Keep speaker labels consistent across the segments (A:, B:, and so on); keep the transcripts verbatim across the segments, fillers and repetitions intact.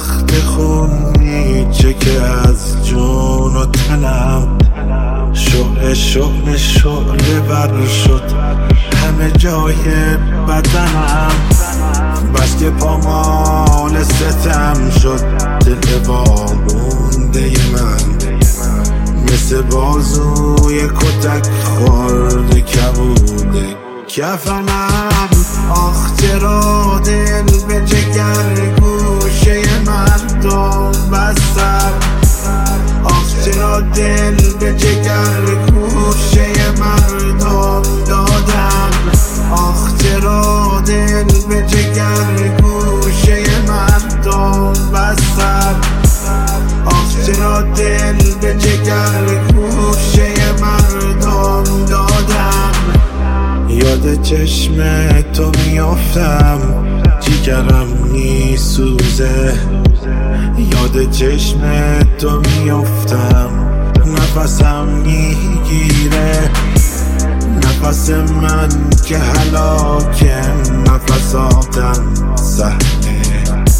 A: وقت خونی چه که از جون و تنم شعله شعله شعله بر شد همه جای بدنم، بس که پامال ستم شد دل وامونده من، مثل بازوی کتک خورده کبوده کفنم. آخ چرا دل به جگر گوشه مردم بستم، آخ چرا دل به جگر گوشه مردم دادم، آخ چرا دل به جگر گوشه مردم بستم، آخ چرا دل به جگر گوشه مردم دادم. یاد چشم تو میافتم جیگرم میسوزه، یاد چشم تو میافتم نفسم میگیره، نفس من که هلاکه نفساتم سهله،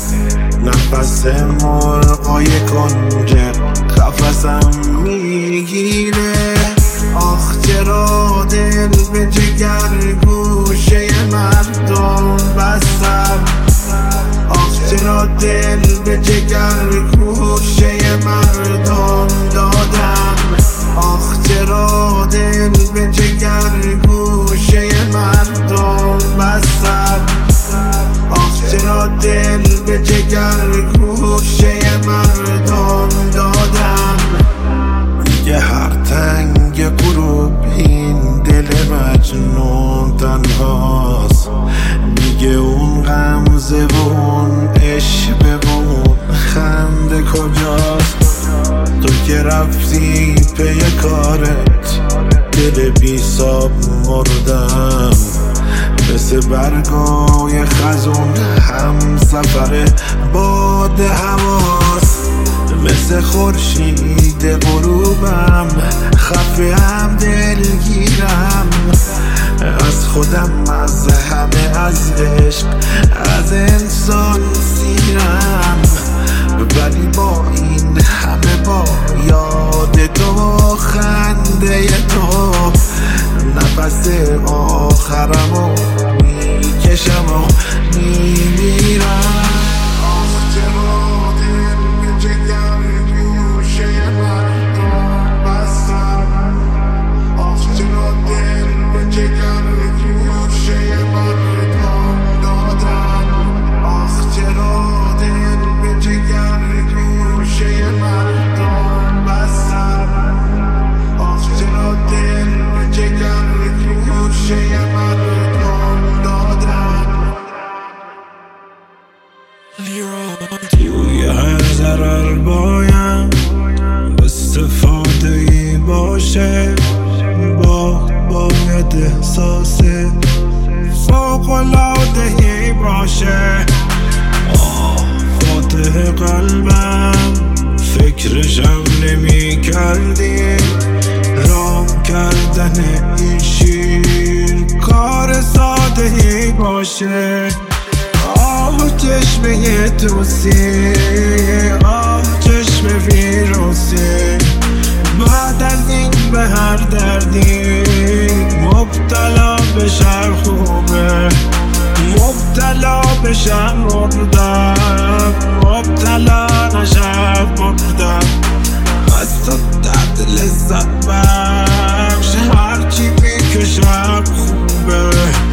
A: نفس مرغای کنج قفسم میگیره. آخ چرا دل به جگر گوشه مردم بستم، آخ چرا دل به جگر گوشه مردم دادم، آخ چرا دل به جگر گوشه مردم بستم، آخ چرا دل به جگر گوشه مردم دادم. یه هر تنگ غروب این دل مجنون تنهاست، میگه اون غمزه و اون عشق و اون خنده کجاست. تو که رفتی پی کارت دل بی ساب مردم، مثل برگای خزون هم سفر باد هواست، مثل خورشید غروبم خفه هم دلگیرم، از خودم از همه از عشق از انسان سیرم، ولی با این همه با یاد تو و خنده تو نفس آخرمو میکشم و میمیرم. توی هر ضرر بایم استفاده ای باشه، با باید احساس فوق‌العاده ای باشه. آه فاتح قلبم فکرشم نمی کردی، رام کردن این شیر کار ساده ای باشه. آه چشمه توسی، آه چشم ویروسی، بعد از این به هر دردی مبتلا بشم خوبه، مبتلا بشم مردم، مبتلا نشم مردم. از تو درد لذت بخش هرچی میکشم خوبه.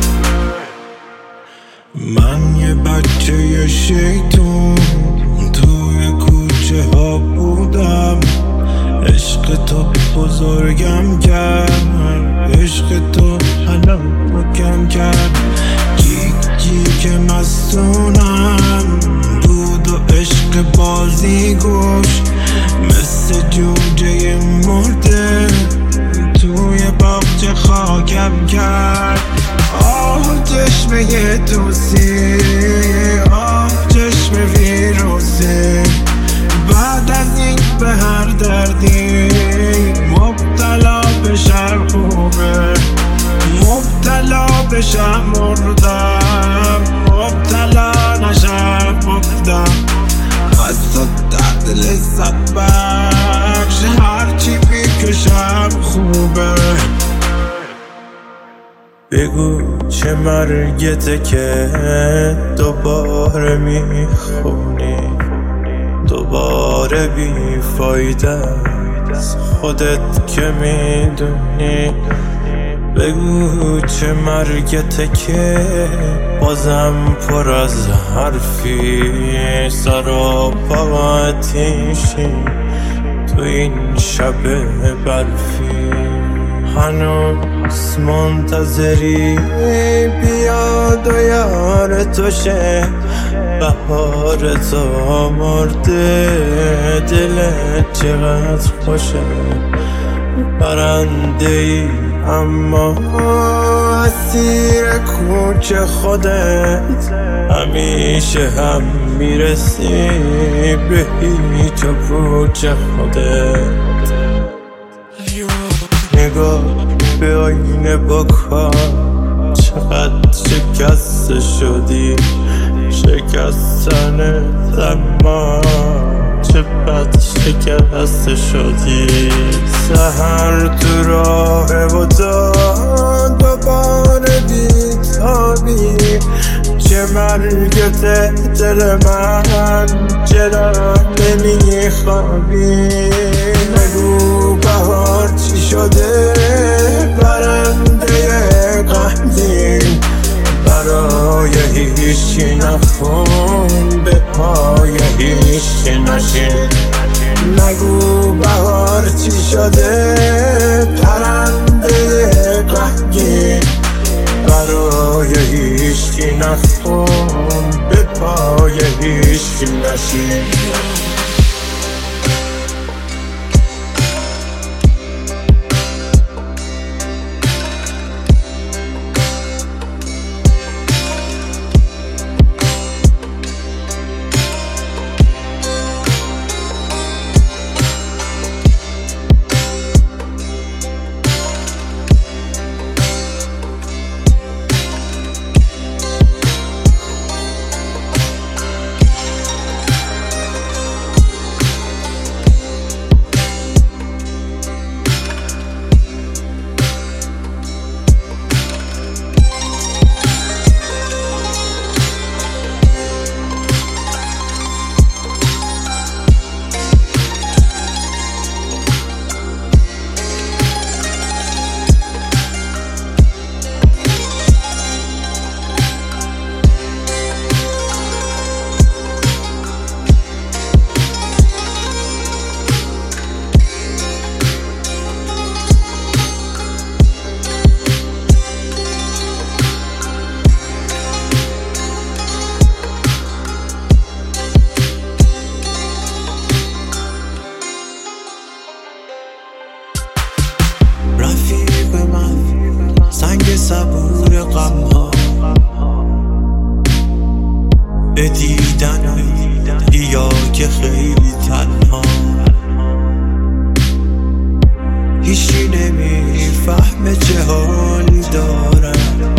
A: من یه بچه شیطون توی کوچه ها بودم، عشق تو بزرگم کرد، عشق تو هلاکم کرد. جیک جیک مستونم بود و عشق بازی گوش، مثل جوجه مرده توی باغچه خاکم کرد. آه چشمه توسی، آه چشم ویروسی، بعد از این به هر دردی مبتلا بشم خوبه، مبتلا بشم مردم، مبتلا نشم مردم. از تو درد لذت بخش، هرچی میکشم خوبه. بگو چه مرگته که دوباره میخونی، دوباره بی فایده از خودت که میدونی. بگو چه مرگته که بازم پر از حرفی، سر و پا آتیشی تو این شب برفی. هنوز منتظری بیاد و یار تو شه، بهار تو مرده دلت چقدر خوشه. پرنده ای اما اسیر کوچه خودت، همیشه هم میرسی به هیچ و پوچ خودت. نگاه به آینه بکن چقدر شکسته شدی، شکستن اما چه بد شکسته شدی. سحر تو راه و تو دوباره بیتابی، چه مرگته دل من چرا نمیخوابی. نگو بهار چی شده پرنده غمگین، برای هیچی نخون به پای هیچی نشین. نگو بهار چی شده پرنده غمگین، برای هیچی نخون به پای هیچی نشین.
B: رفیق من سنگ صبور غم ها، به دیدن بیا که خیلی تنها. هیچی نمیفهمه چه حالی دارم،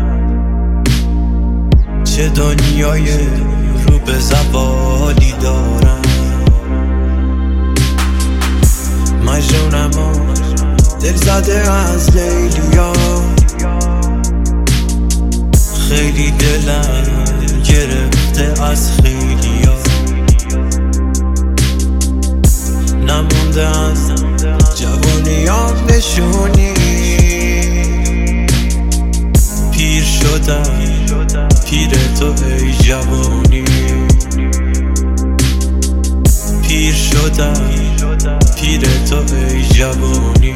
B: چه دنیای رو به زوالی دارم. مجنونم و دل زده از لیلیا، خیلی دلم گرفته از خیلیا. نمونده از جوانیام نشونی، پیر شدم پیر تو ای جوانی. پیر شدم پیر تو ای جوانی.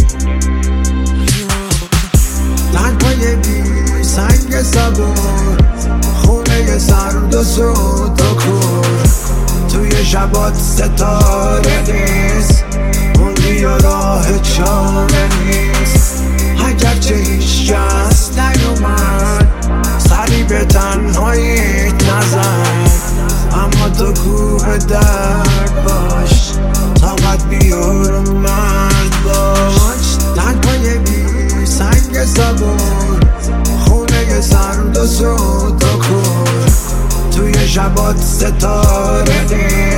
A: تنهای بی سنگ صبور، خونه سرد و سود و کور. توی شبات ستاره نیست، موندی و راه چاره نیست. اگرچه هیچ کس نیومد سری به تنهاییت نزن، اما تو کوه درد باش، طاقت بیار و مرد باش. تنهای بی سنگ صبور، خونه سرد و سود و کور. توی شبات ستاره نیست،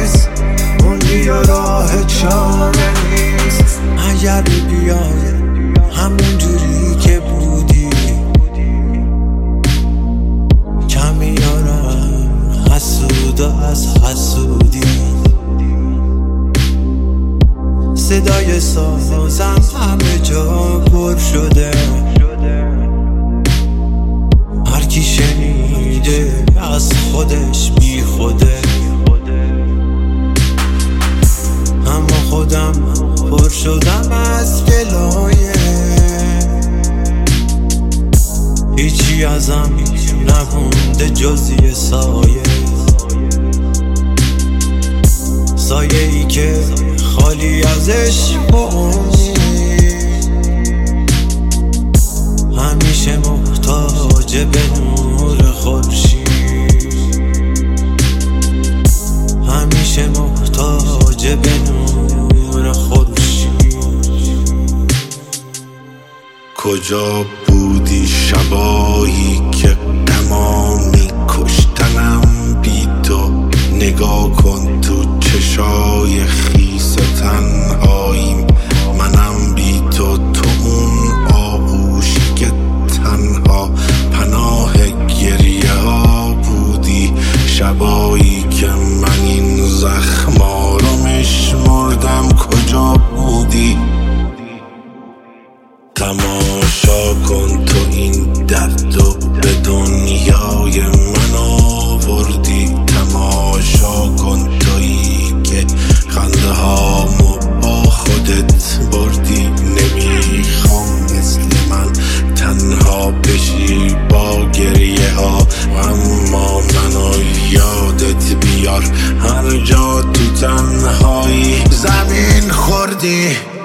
B: بسازم همه جا پر شده. هر کی شنیده از خودش بی خوده، اما خودم پر شدم از گلایه. هیچی ازم نمونده جز یه سایه، سایه ای که خالی ازش بونی، همیشه محتاج به نور خورشید، همیشه محتاج به نور خورشید.
C: کجا بودی شبایی که غما می‌کشتنم بی تو؟ نگاه کن تو چشای خیس تنهاییم، منم بی تو، تو اون آغوشی که تنها پناه گریه ها بودی. شبایی که من این زخما رو میشمردم کجا بودی؟ تماشا کن تو این درد و به دنیای من آوردی. تماشا کن تویی که خنده هامو با خودت بردی. نمیخوام مثل من تنها بشی با گریه ها، اما منو یادت بیار هر جا تو تنهایی زمین خوردی.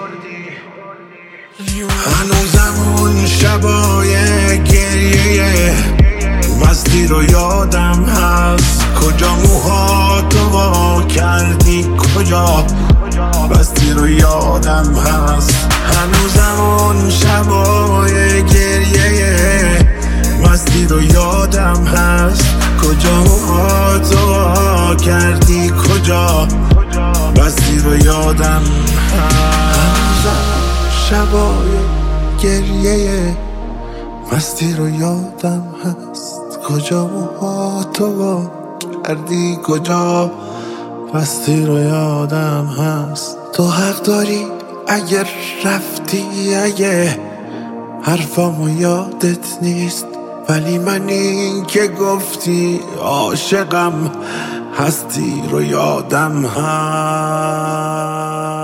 C: هنوزم اون شبای گریه مستی رو یادم هست. کجا موهاتو وا کردی، کجا بستی رو یادم هست. هنوزم اون شبای گریه مستی رو یادم هست. کجا موهاتو وا کردی، کجا بستی رو یادم هست. شبای گریه مستی رو یادم هست. کجا موهاتو وا کردی، کجا مستی رو یادم هست. تو حق داری اگر رفتی، اگه حرفامو یادت نیست، ولی من این که گفتی عاشقم هستی رو یادم هست.